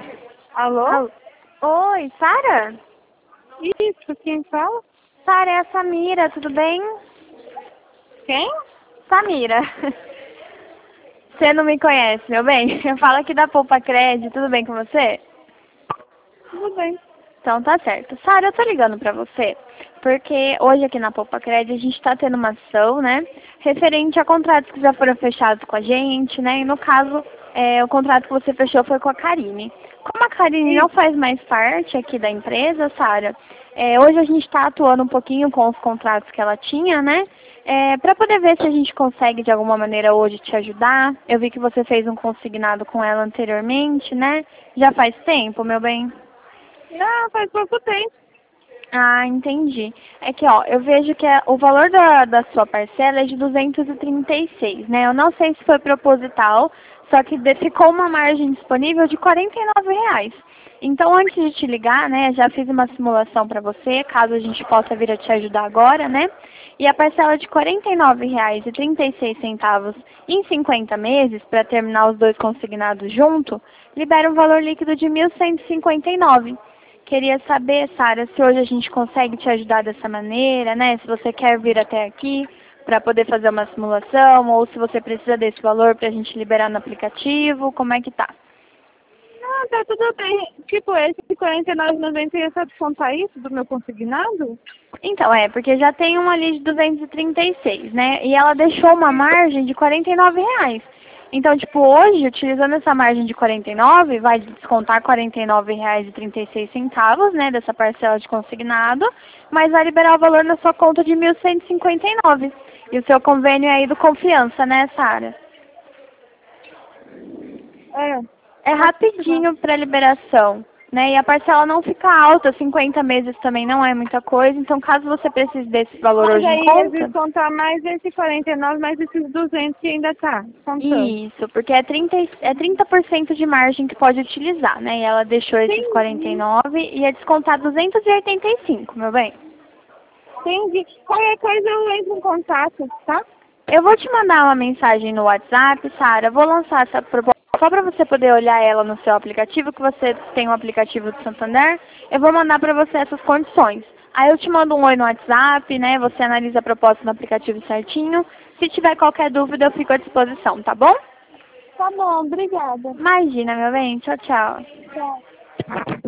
Alô? Oi, Sara? Isso, quem fala? Sara, é a Samira, tudo bem? Quem? Samira. Você não me conhece, meu bem? Eu falo aqui da Poupa Crédito, tudo bem com você? Tudo bem. Então tá certo. Sara, eu tô ligando pra você porque hoje aqui na Poupa Crédito a gente tá tendo uma ação, né? Referente a contratos que já foram fechados com a gente, né? E no caso, o contrato que você fechou foi com a Karine. Como a Karine não faz mais parte aqui da empresa, Sara, hoje a gente está atuando um pouquinho com os contratos que ela tinha, né? Para poder ver se a gente consegue de alguma maneira hoje te ajudar. Eu vi que você fez um consignado com ela anteriormente, né? Já faz tempo, meu bem? Não, faz pouco tempo. Ah, entendi. É que, ó, eu vejo que o valor da sua parcela é de 236, né? Eu não sei se foi proposital, só que ficou uma margem disponível de R$ 49. Então, antes de te ligar, né, já fiz uma simulação para você, caso a gente possa vir a te ajudar agora, né? E a parcela de R$ 49,36 em 50 meses, para terminar os dois consignados junto, libera um valor líquido de 1.159. Queria saber, Sara, se hoje a gente consegue te ajudar dessa maneira, né? Se você quer vir até aqui para poder fazer uma simulação, ou se você precisa desse valor para a gente liberar no aplicativo, como é que tá? Não, tá tudo bem. Tipo, esse R$ 49,90 ia só descontar isso do meu consignado? Então, porque já tem uma ali de 236, né? E ela deixou uma margem de R$ 49. Então, tipo, hoje, utilizando essa margem de 49, vai descontar R$ 49,36, né, dessa parcela de consignado, mas vai liberar o valor na sua conta de 1.159. E o seu convênio é aí do Confiança, né, Sara? É. É Pode continuar. rapidinho para liberação, né? E a parcela não fica alta, 50 meses também não é muita coisa. Então, caso você precise desse valor Mas hoje em aí ia conta, descontar mais esse 49, mais esses 200 que ainda tá contando. isso, porque é 30% de margem que pode utilizar, né? E ela deixou esses Entendi. 49 e ia descontar 285, meu bem. Entendi. Qualquer coisa eu entro em contato, tá? Eu vou te mandar uma mensagem no WhatsApp, Sara. Vou lançar essa proposta só para você poder olhar ela no seu aplicativo, que você tem um aplicativo do Santander. Eu vou mandar para você essas condições. Aí eu te mando um oi no WhatsApp, né? Você analisa a proposta no aplicativo certinho. Se tiver qualquer dúvida, eu fico à disposição, tá bom? Tá bom, obrigada. Imagina, meu bem. Tchau, tchau. Tchau.